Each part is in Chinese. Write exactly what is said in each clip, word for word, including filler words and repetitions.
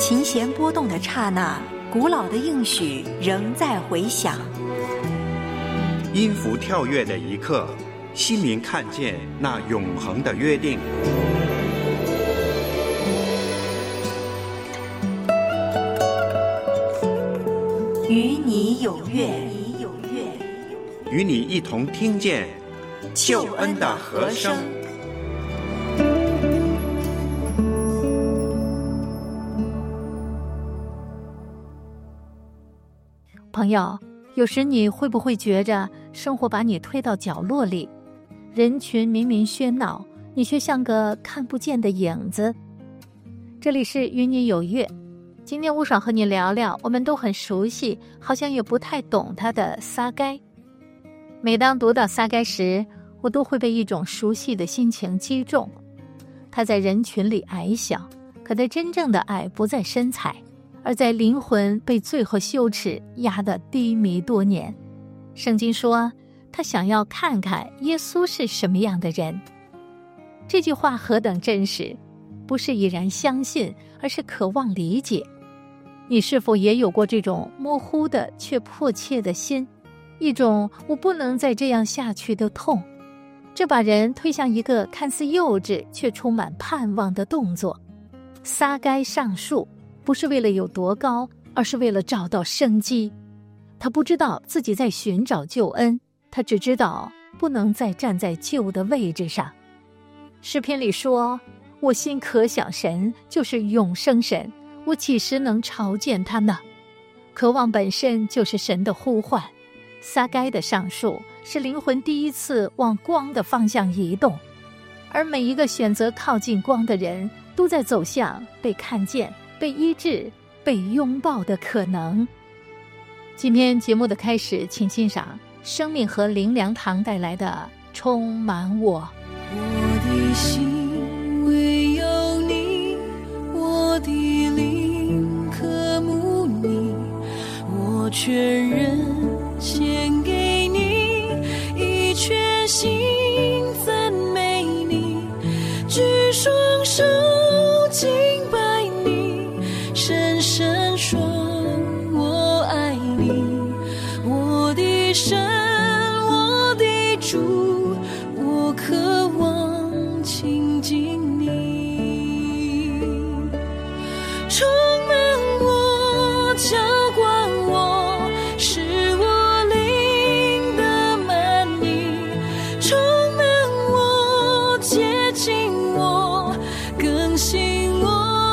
琴弦拨动的刹那，古老的应许仍在回响。 音符跳跃的一刻，心灵看见那永恒的约定。 与你有约， 与你一同听见救恩的和声。 朋友，有时你会不会觉着生活把你推到角落里，人群明明喧闹，你却像个看不见的影子？这里是与你有约，今天我想和你聊聊我们都很熟悉，好像也不太懂他的撒该。每当读到撒该时，我都会被一种熟悉的心情击中。他在人群里矮小，可他真正的爱不在身材，而在灵魂被罪和羞耻压得低迷多年。圣经说，他想要看看耶稣是什么样的人。这句话何等真实，不是已然相信，而是渴望理解。你是否也有过这种模糊的却迫切的心，一种我不能再这样下去的痛？这把人推向一个看似幼稚却充满盼望的动作。撒该上树，不是为了有多高，而是为了找到生机。他不知道自己在寻找救恩，他只知道不能再站在旧的位置上。诗篇里说，我心可想神，就是永生神，我几时能朝见他呢？渴望本身就是神的呼唤。撒该的上树是灵魂第一次往光的方向移动，而每一个选择靠近光的人，都在走向被看见、被医治、被拥抱的可能。今天节目的开始，请欣赏生命和灵粮堂带来的充满我。 我的心唯有你，我的灵渴慕你，我全人献给你，一全心赞美你，举双手敬拜你，深深说我爱你，我的神，我的主，我渴望亲近你，充满我，浇灌我，使我灵的满溢，充满我，接近我，更新我，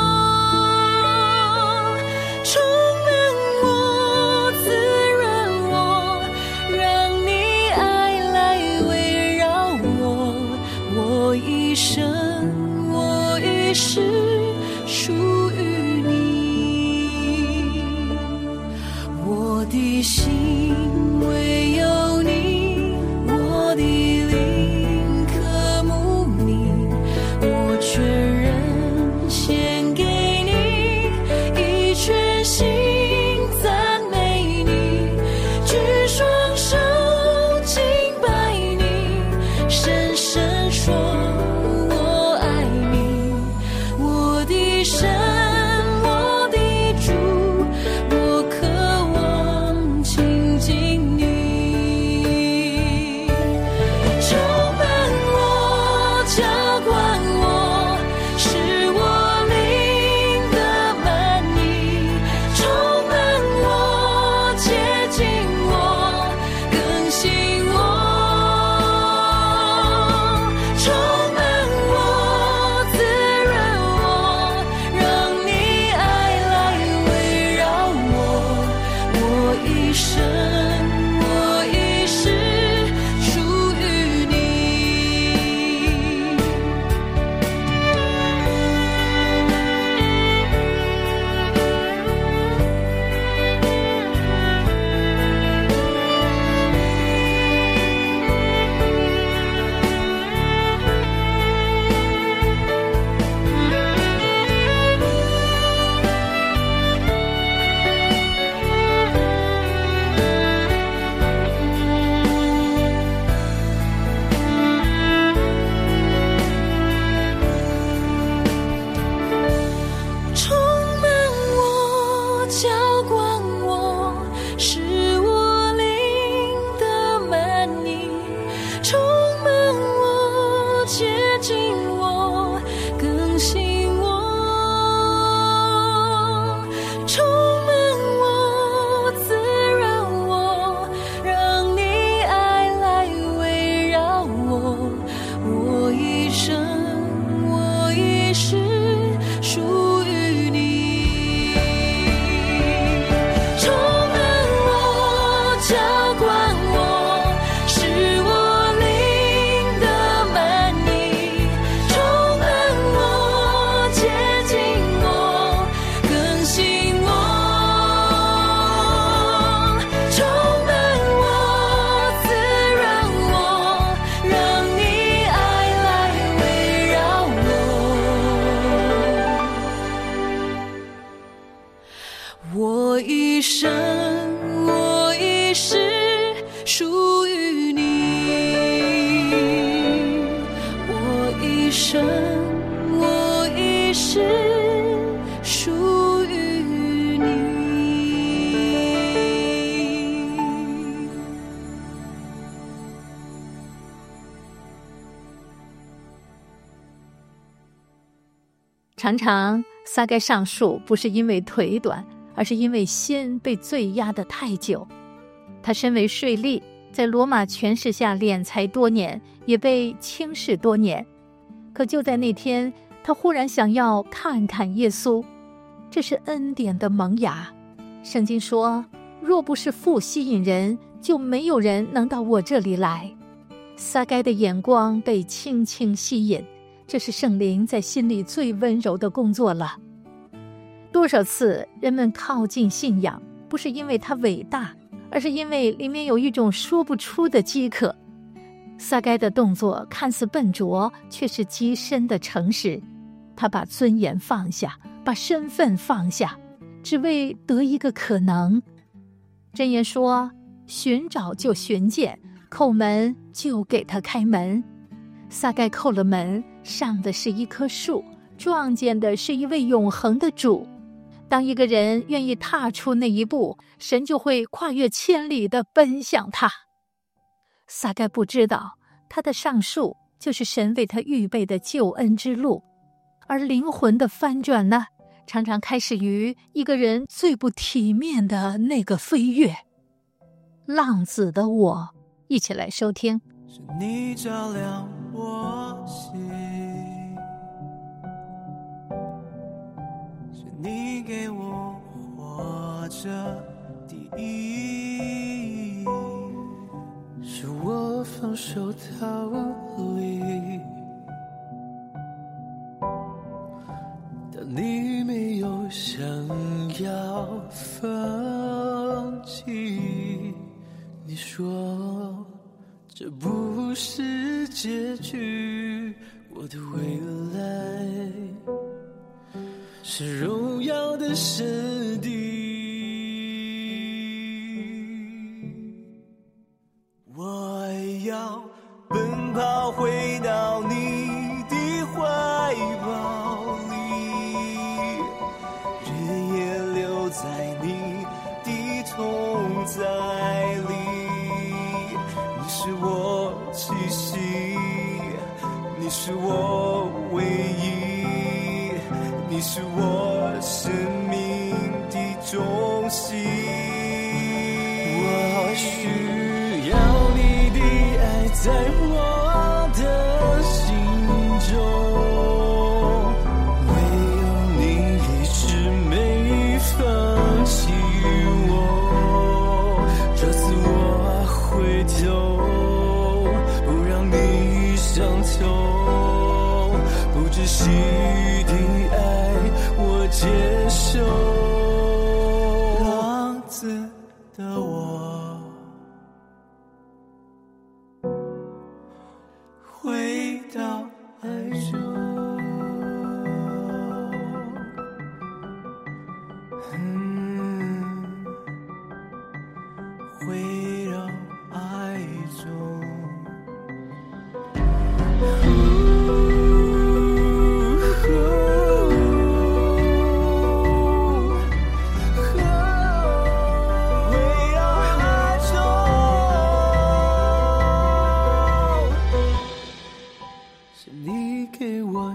充满我，滋润我，让你爱来围绕我，我一生，我一世属于你，我的心唯有你，我的灵渴慕你，我全人献给你，一全心赞美你，举双手敬拜你，深深说我爱你，我的神， 更新我，充满我，滋润我，让你爱来围绕我，我一生我一世属于你，充满我，浇灌我，使我灵的满溢，充满我，接近我，更新我，充满我，滋润我，让你爱来围绕我，我一生我一世属于你，我一生我一世属于你。 常常撒该上树不是因为腿短，而是因为心被罪压得太久。他身为税吏，在罗马权势下敛财多年，也被轻视多年。可就在那天，他忽然想要看看耶稣，这是恩典的萌芽。圣经说，若不是父吸引人，就没有人能到我这里来。撒该的眼光被轻轻吸引，这是圣灵在心里最温柔的工作了。多少次人们靠近信仰，不是因为它伟大，而是因为里面有一种说不出的饥渴。撒该的动作看似笨拙，却是极深的诚实。他把尊严放下，把身份放下，只为得一个可能。箴言说，寻找就寻见，叩门就给他开门。撒该叩了门，上的是一棵树，撞见的是一位永恒的主。当一个人愿意踏出那一步，神就会跨越千里地奔向他。撒该不知道，他的上树就是神为他预备的救恩之路，而灵魂的翻转呢，常常开始于一个人最不体面的那个飞跃。浪子的我，一起来收听。 是你照亮我心，是你给我活着的意义，是我放手逃离，但你没有想要放弃。你说这不是结局，我的未来是荣耀的实地。我要奔跑回到你的怀抱里，日夜留在你的同在里。你是我气息，你是我唯一，你是我生命的中心。我需要你的爱在我的心中，唯有你一直没放弃我。这次我回头，不让你伤痛，不窒息的爱我接受。浪子的我，回到爱中，嗯，回到爱中。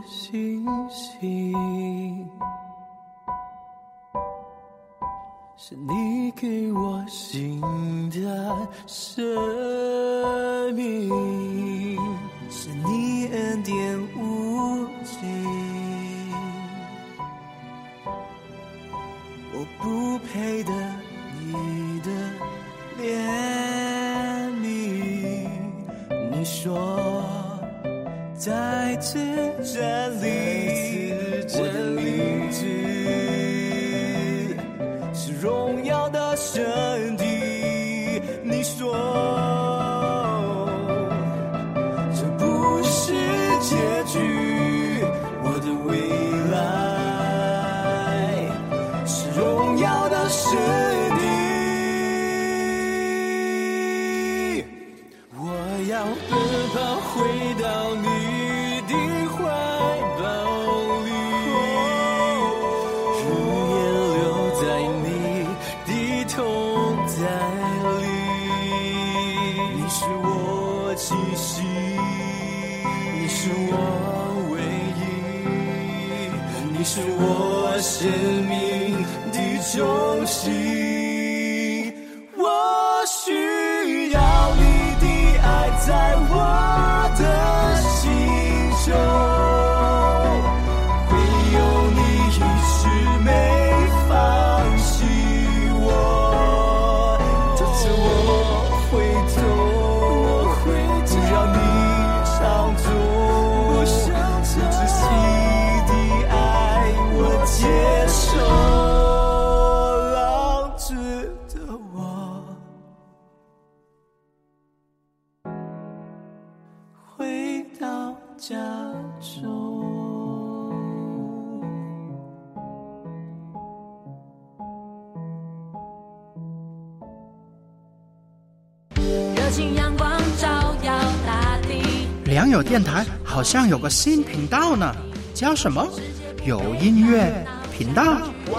星星，是你给我新的生命，是你恩典无尽，我不配的你的怜悯，你说在此站立，我的名字是荣耀的神的，你说这不是结局，我的未来是荣耀的神的，我要奔跑回到你气息，你是我唯一，你是我生命的中心，我需要你的爱在我的心中，唯有你一直没放弃我，这次我回头接受老子的我，回到家中。 热情阳光照耀大地， 良友电台好像有个新频道呢，叫什么？有音乐频道，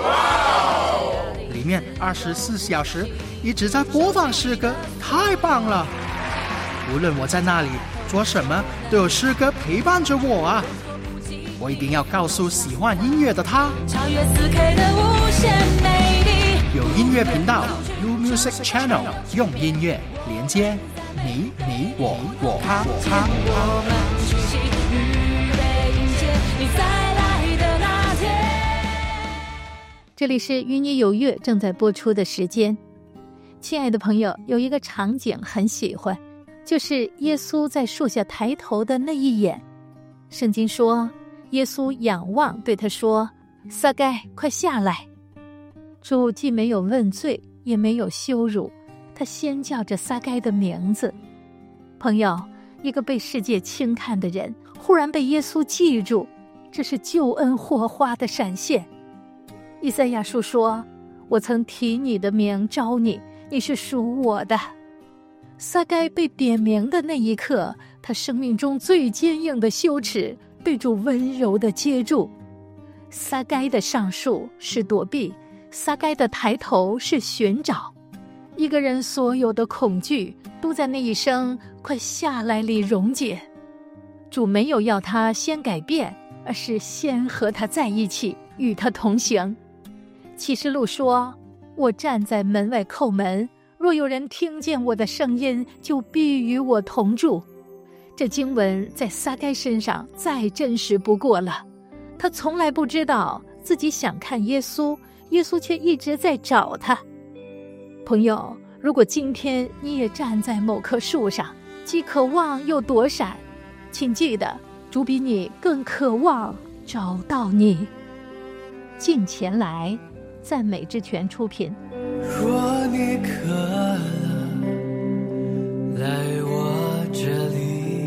里面二十四小时一直在播放诗歌，太棒了！无论我在哪里做什么，都有诗歌陪伴着我啊！我一定要告诉喜欢音乐的他， 超越 四 K 的无限美丽。 有音乐频道 U Music Channel， 用音乐连接你、你、我、我、他、他。 我们出席，预备迎接你再来的那天。 这里是与你有约正在播出的时间。亲爱的朋友，有一个场景很喜欢，就是耶稣在树下抬头的那一眼。圣经说，耶稣仰望对他说，撒该，快下来。主既没有问罪，也没有羞辱，他先叫着撒该的名字。朋友，一个被世界轻看的人忽然被耶稣记住，这是救恩火花的闪现。以赛亚书说，我曾提你的名招你，你是属我的。撒该被点名的那一刻，他生命中最坚硬的羞耻被主温柔地接住。撒该的上树是躲避，撒该的抬头是寻找。一个人所有的恐惧都在那一声快下来里溶解。主没有要他先改变，而是先和他在一起，与他同行。启示录说，我站在门外叩门，若有人听见我的声音，就必与我同住。这经文在撒该身上再真实不过了。他从来不知道自己想看耶稣，耶稣却一直在找他。朋友，如果今天你也站在某棵树上，既渴望又躲闪，请记得，主比你更渴望找到你。近前来，赞美之泉出品。 若你渴了，来我这里；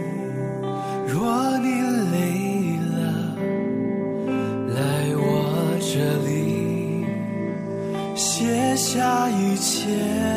若你累了，来我这里。卸下一切，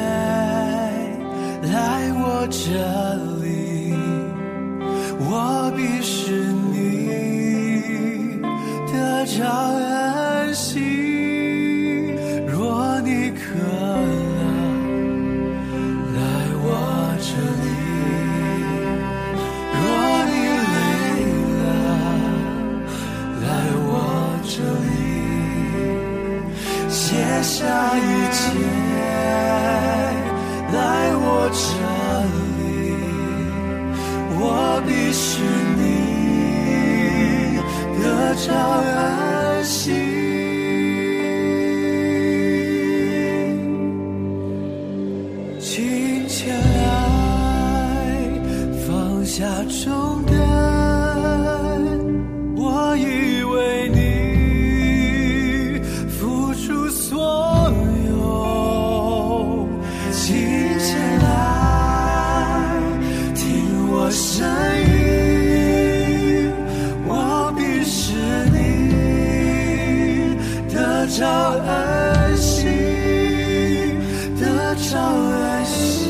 来我这里，我必使你得着安息。若你渴了，来我这里；若你累了， 下一切来我这里，我必使你得着安息。请前来放下重担，我已为你付出所有，请前来听我声音，我必使你得着安息，得着安息。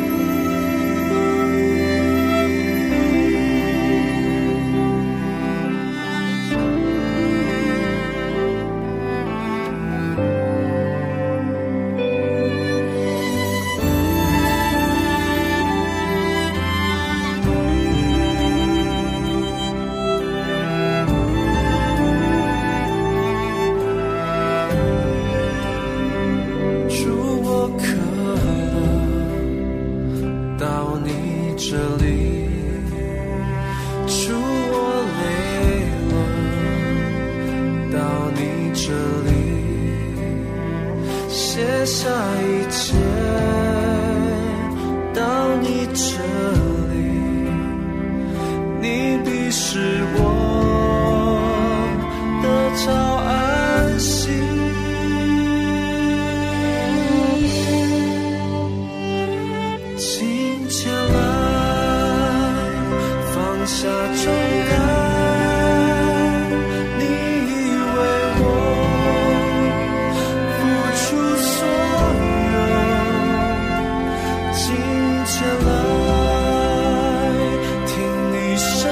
卸下一切到你这里，你必使我得着安息。请前来放下重担，你为我前来听你声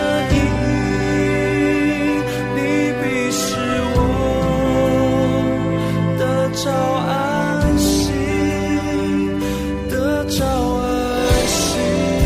音，你必使我得着安息，得着安息。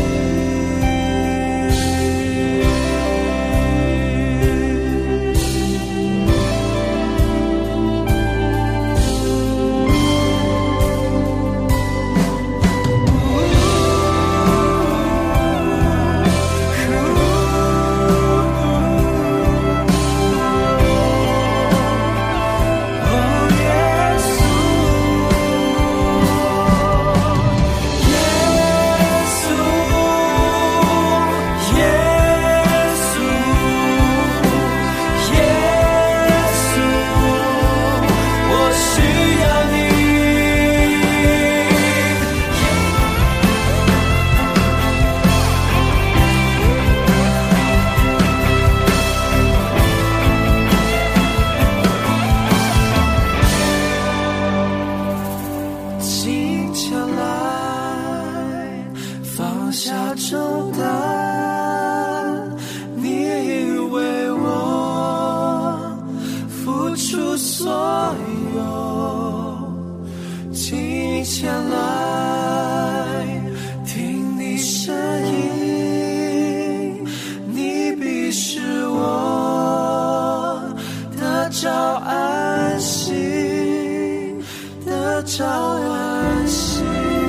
重担，你为我付出所有，请前来听你声音，你必使我得着安息，得着安息。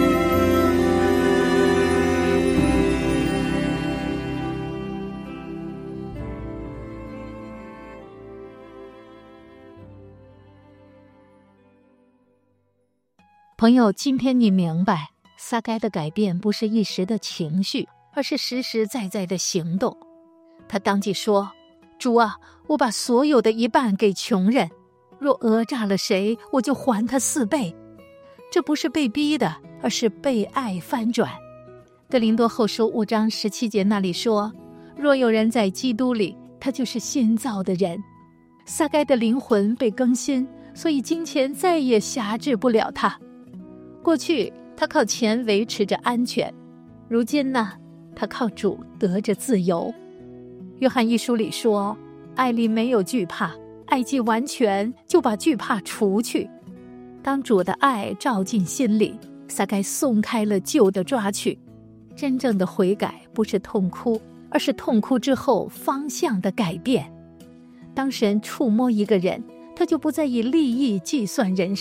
朋友，今天你明白撒该的改变不是一时的情绪，而是实实在在的行动。他当即说，主啊，我把所有的一半给穷人，若讹诈了谁，我就还他四倍。这不是被逼的，而是被爱翻转。哥林多后书五章十七节那里说，若有人在基督里，他就是新造的人。撒该的灵魂被更新，所以金钱再也辖制不了他。过去他靠钱维持着安全，如今呢，他靠主得着自由。约翰一书里说，爱里没有惧怕，爱既完全，就把惧怕除去。当主的爱照进心里，撒该松开了旧的抓取。真正的悔改不是痛哭，而是痛哭之后方向的改变。当神触摸一个人，他就不再以利益计算人生，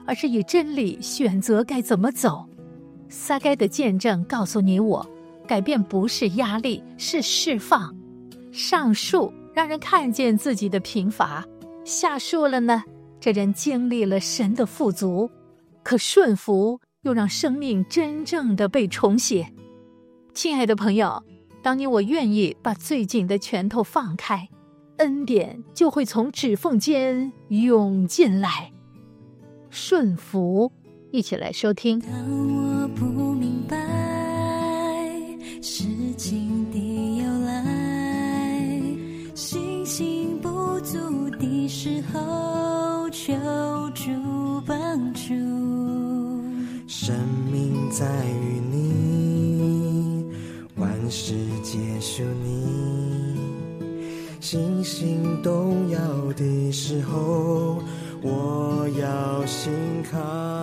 而是以真理选择该怎么走。撒该的见证告诉你我，改变不是压力，是释放。上树让人看见自己的贫乏，下树了呢，这人经历了神的富足。可顺服又让生命真正的被重写。亲爱的朋友，当你我愿意把最紧的拳头放开，恩典就会从指缝间涌进来。顺服，一起来收听。 当我不明白事情的由来，信心不足的时候，求助帮助。 生命在于你，万事皆属你。信心动摇的时候，我要信靠。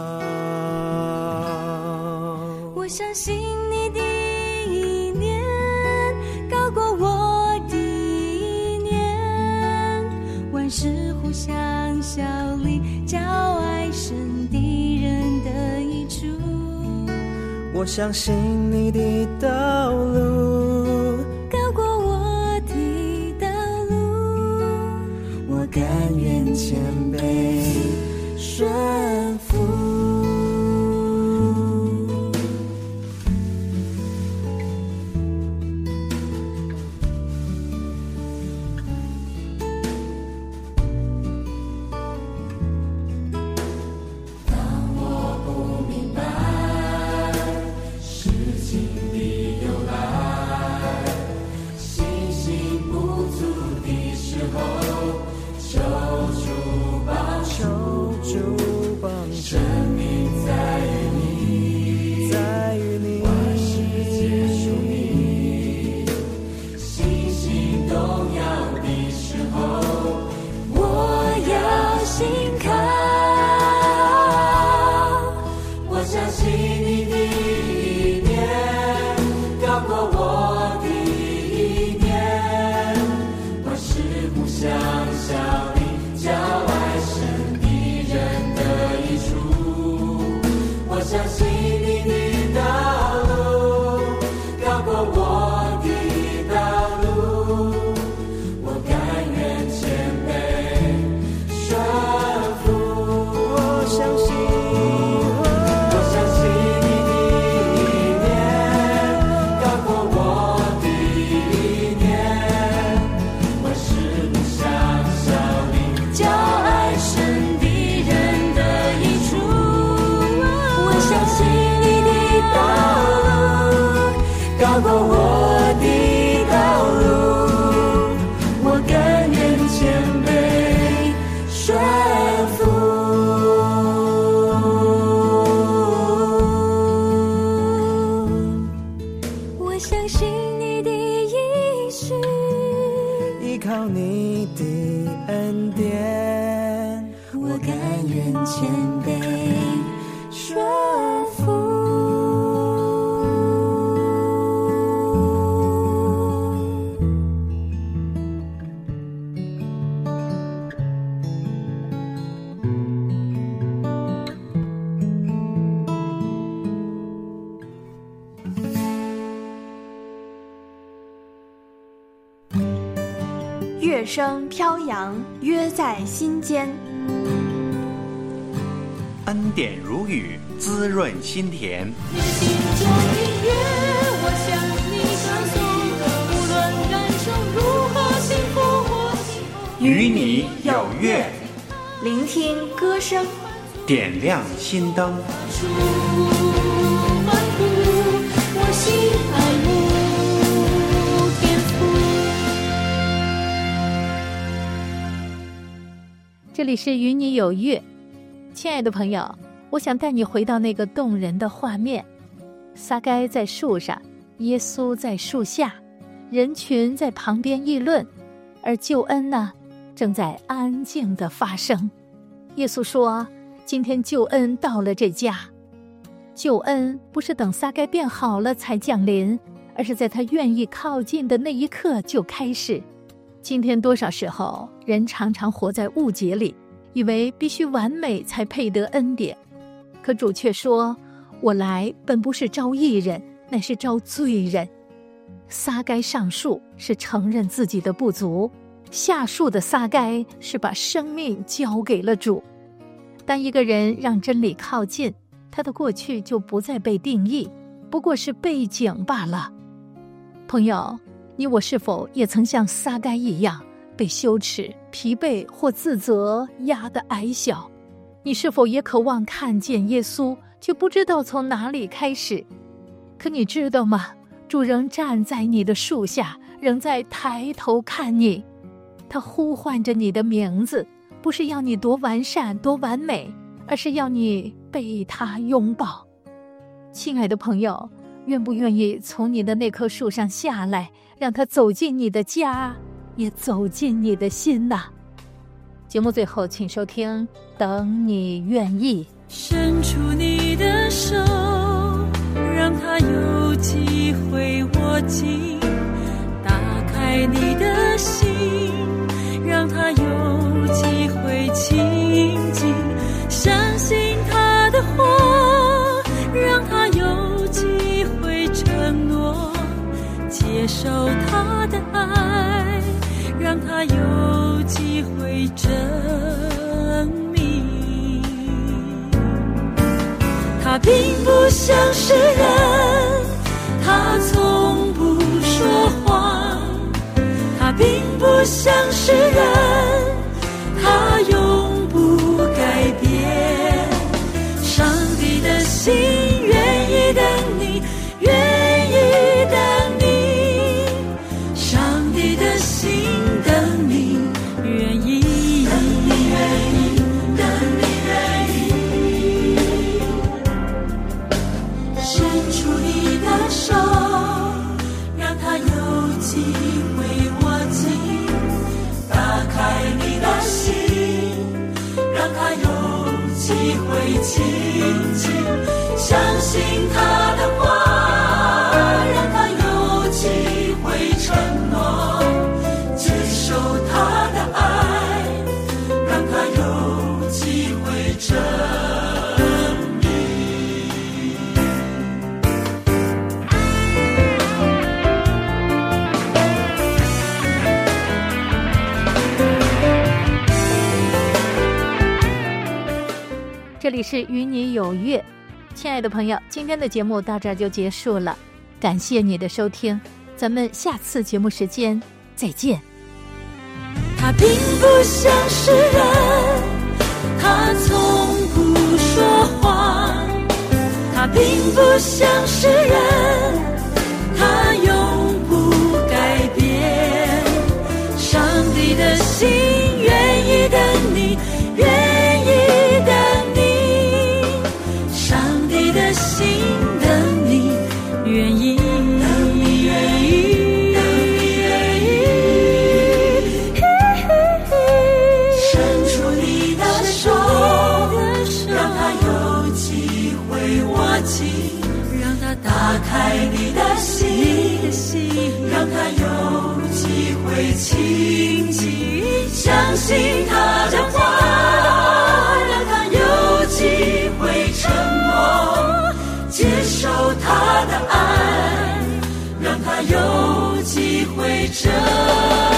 我相信你的意念高过我的意念，万事互相效力，叫爱神的人得益处。 我相信你的道路高过我的道路，我甘愿谦卑顺服。 乐声飘扬，约在心间。 恩典如雨，滋润心田。 你心中音乐，我向你唱颂，无论感受如何幸福或幸福。 与你有约， 聆听歌声， 点亮心灯。 我心爱慕天父。 这里是与你有约，亲爱的朋友，我想带你回到那个动人的画面。撒该在树上，耶稣在树下，人群在旁边议论，而救恩呢，正在安静地发生。耶稣说，今天救恩到了这家。救恩不是等撒该变好了才降临，而是在他愿意靠近的那一刻就开始。今天多少时候，人常常活在误解里， 以为必须完美才配得恩典。可主却说，我来本不是招义人，乃是招罪人。撒该上树是承认自己的不足，下树的撒该是把生命交给了主。当一个人让真理靠近，他的过去就不再被定义，不过是背景罢了。朋友，你我是否也曾像撒该一样，被羞耻、疲惫或自责压得矮小？你是否也渴望看见耶稣，却不知道从哪里开始？可你知道吗？主仍站在你的树下，仍在抬头看你。他呼唤着你的名字，不是要你多完善、多完美，而是要你被他拥抱。亲爱的朋友，愿不愿意从你的那棵树上下来，让他走进你的家，也走进你的心呐？节目最后请收听等你愿意。 伸出你的手，让他有机会握紧，打开你的心，让他有机会亲近，相信他的话，让他有机会承诺，接受他的爱，让他有机会证明。他并不像是人，他从不说谎，他并不像是人，他永不改变。上帝的心愿意等你，愿意等你，上帝的心等你，愿意等你，愿意等你，愿意伸出你的手，让他有机会握紧，打开你的心，让他有机会亲近，相信他的话，让他有机会承诺，接受他的爱，让他有机会证明。 这里是与你有约，亲爱的朋友，今天的节目到这儿就结束了，感谢你的收听，咱们下次节目时间再见。 他并不像是人，他从不说谎，他并不像是人，他永不改变。上帝的心愿意等你，愿意等你，上帝的心等你，愿意等你，愿意等你，愿意伸出你的手，让他有机会握紧，让他打开你的心，让他有机会亲近，相信他的话，让他有机会承诺，接受他的爱，让他有机会证明。